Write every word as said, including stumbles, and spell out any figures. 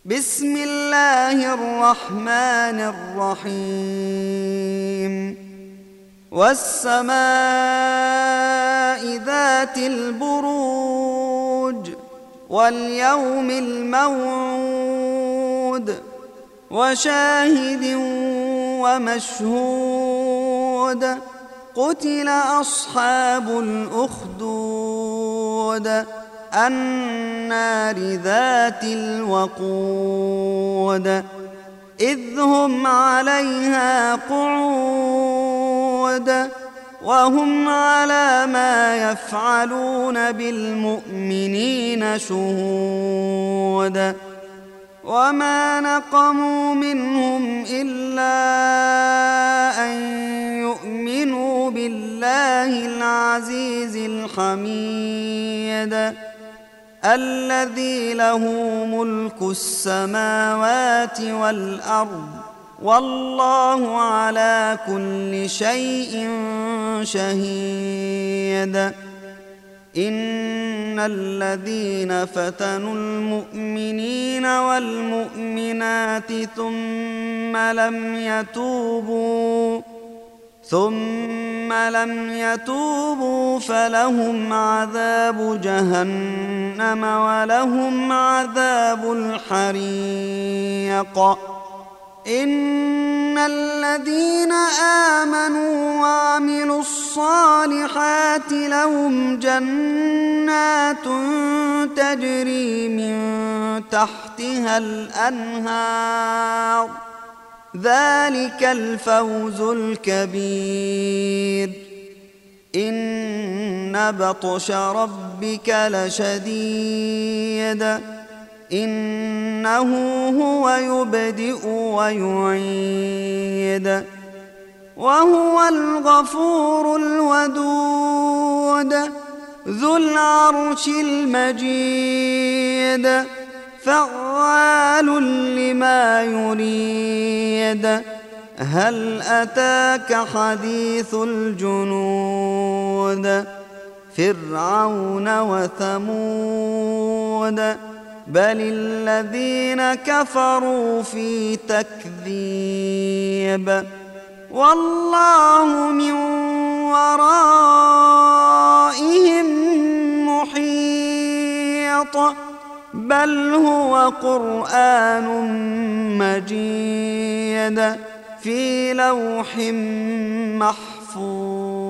بسم الله الرحمن الرحيم والسماء ذات البروج واليوم الموعود وشاهد ومشهود قتل أصحاب الأخدود النار ذات الوقود إذ هم عليها قعود وهم على ما يفعلون بالمؤمنين شهود وما نقموا منهم إلا أن يؤمنوا بالله العزيز الحميد الذي له ملك السماوات والأرض والله على كل شيء شهيد إن الذين فتنوا المؤمنين والمؤمنات ثم لم يتوبوا ثم لم يتوبوا فلهم عذاب جهنم ولهم عذاب الحريق إن الذين آمنوا وعملوا الصالحات لهم جنات تجري من تحتها الأنهار ذلك الفوز الكبير إن بطش ربك لشديد إنه هو يبدئ ويعيد وهو الغفور الودود ذو العرش المجيد فعال لما يريد هل أتاك حديث الجنود فرعون وثمود بل الذين كفروا في تكذيب والله من ورائهم محيط بل هو قرآن مجيد في لوح محفوظ.